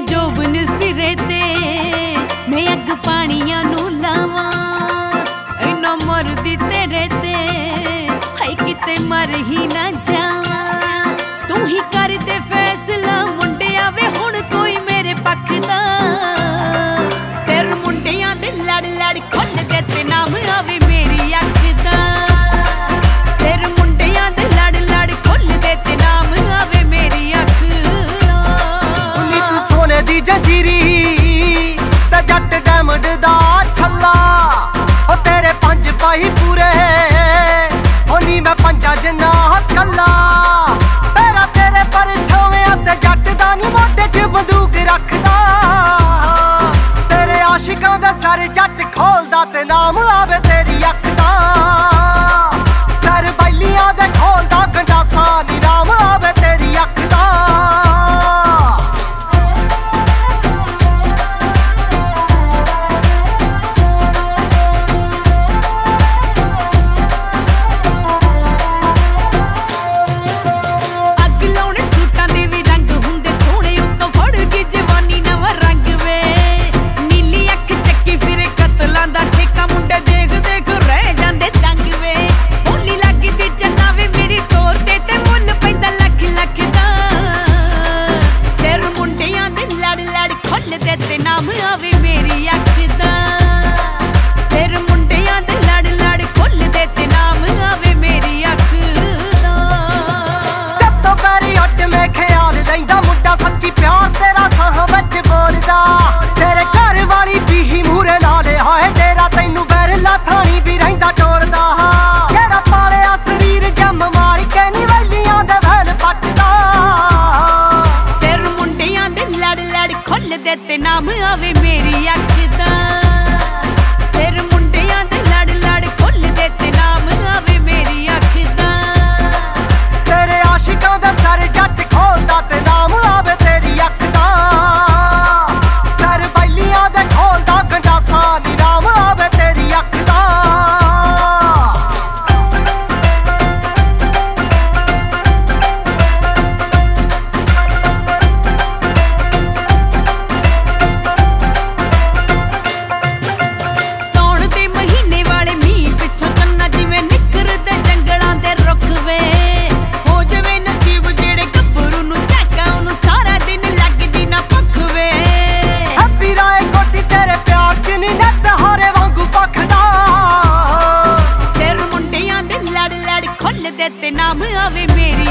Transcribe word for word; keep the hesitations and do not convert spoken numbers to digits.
जोबन सिरे ते मैं अग पानियां नू लावां इन्ना मरदी तेरे ते हाय किते मर ही ना जावां तू ही कर दे फैसला मुंडिया वे हुण कोई मेरे पक्ष दा सिर मुंडिया दे लड़ लड़ खुल दे ते नाम आवे मेरी अख दा सिर मुंडिया दे लड़ लड़ खुल दे ते नाम आवे मेरी अख दा नी तू सोने दी जंजीरी ते जट डायमंड दा छल्ला ओ तेरे पंज पाई पूरे ओ नी मैं पंजा जिन्ना कल्ला तेरा तेरे पर छावें ते जट दा नी मोटे च बंदूक रखदा तेरे आशिकां दे सर जट खोलदा ते नाम आवे तेरी अख दा सर बैलियां दे खोलदा गंडासा नी नाम आवे तेरी अख दा नाम आवे मेरी अख दा सिर मुंडिया दे लड़ लड़ खुल दे ते नाम आवे मेरी अख दा जब तो पैरी हट में ख्याल लैंदा मुंडा सच्ची प्यार तेरा साह विच बोलदा तेरे घर वाली भी ही मूरे नाले हाय तेरा तैनू बैरला थानी भी रहिंदा टोलदा जेड़ा पालिया शरीर जम मार के नी वैलियां दे वैल पटदा सिर मुंडिया दे लड़ लड़ खुल दे ते नाम आवे मेरी अख दा सिर मुंडिया दे लड़ लड़ खुल दे ते नाम आवे मेरी अख दा तेरे आशिकां दे सर जट खोलदा ते नाम आवे तेरी अख दा सर बैलियां दे खोलदा गंडासा नी नाम आवे तेरी अख दा खुल दे ते नाम आवे मेरी